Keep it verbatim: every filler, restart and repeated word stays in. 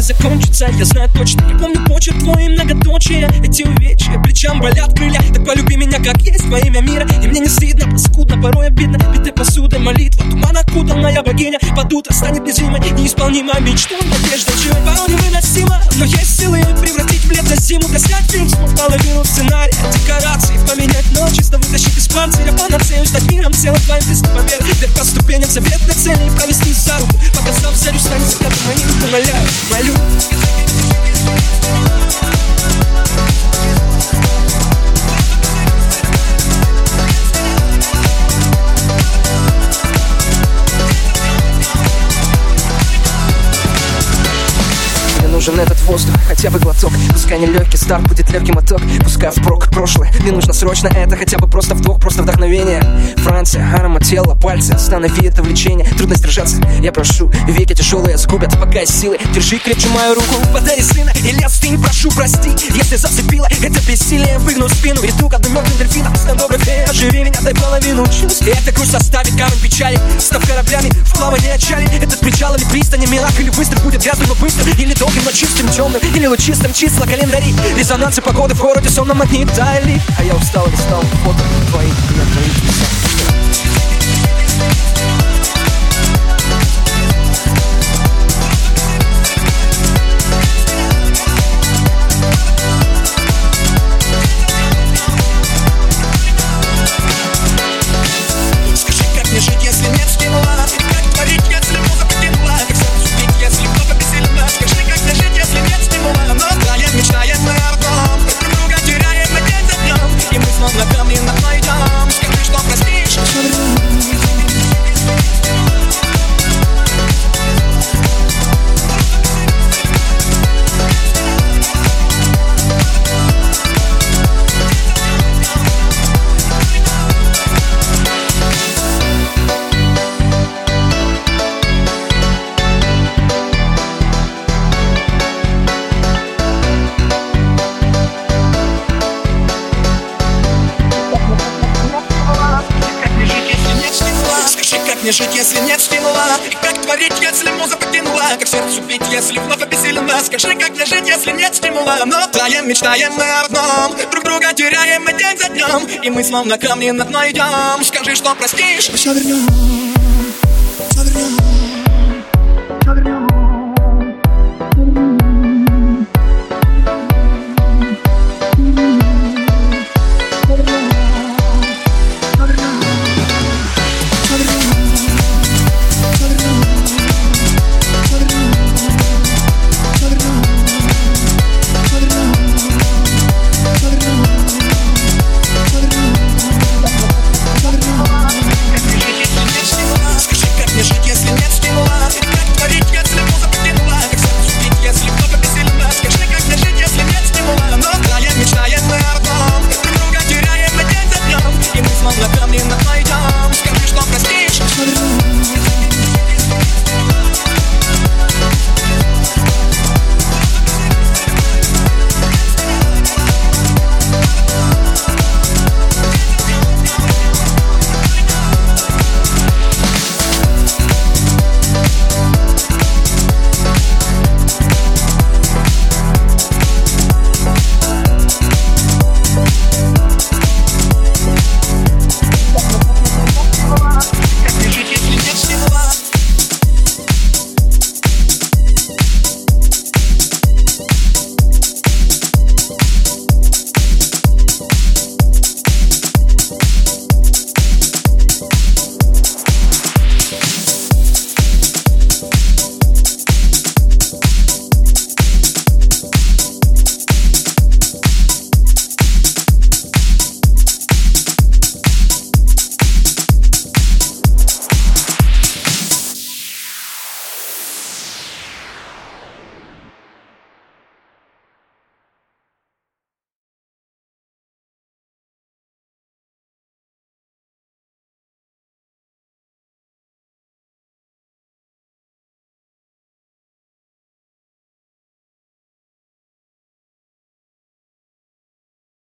закончится, я знаю точно. Я помню почерк твой и многоточие. Эти увечья, плечам болят крылья. Так полюби меня как есть во имя мира. И мне не стыдно, паскудно, порой обидно. Битой посудой молитва, туман окутанная богиня. Под утро станет незримой, неисполнимой мечтой. Надежда живет, порой невыносима, но есть силы превратить в лето зиму. Таскать фильм, смог половину сценария, декорации, поменять ночи, снова вытащить из панциря панацею, стать миром, целым твоим близким побед. Вверх по ступеням, заветной цели, провести за руку, пока сам зарю станет взглядом моим. Умоляю, молю. Нужен этот воздух, хотя бы глоток. Пускай не легкий старт, будет легкий моток. Пускай впрок прошлое, мне нужно срочно это. Хотя бы просто вдох, просто вдохновение. Франция, аромат тела, пальцы. Останови это влечение, трудно сдержаться. Я прошу, веки тяжелые сгубят. Пока есть силы, держи крепче мою руку. Подари сына или остынь, прошу, прости. Если зацепила, это бессилие. Выгну спину, иду к одному мертвым дельфинам. С добрых фей, оживи меня, дай половину чувств. И эта грусть составит камень печали. Став кораблями, в плавание отчали. Этот причал или пристань, милак или быстро будет грязным, но быстро. Или долгим, но чистым, темным, или лучистым, числа календари. Резонансы погоды в городе сонно магнитали. А я устал и стал фото твоих, не твоих писал. Скажи, как мне жить, если нет стимула? И как творить, если муза потянула? Как сердцу бить, если кто-то бессилен? Скажи, как мне жить, если нет стимула? Но троем мечтаем мы об одном, друг друга теряем мы день за днем. И мы словно камни над мной идем. Скажи, что простишь. Мне жить, если нет стимула? И как творить, если муза потянула? Как сердцу бить, если вновь обессилена? Скажи, как мне жить, если нет стимула? Но троем мечтаем мы об одном, друг друга теряем мы день за днем. И мы словно камни над мной идем. Скажи, что простишь. Мы все вернем, все вернем.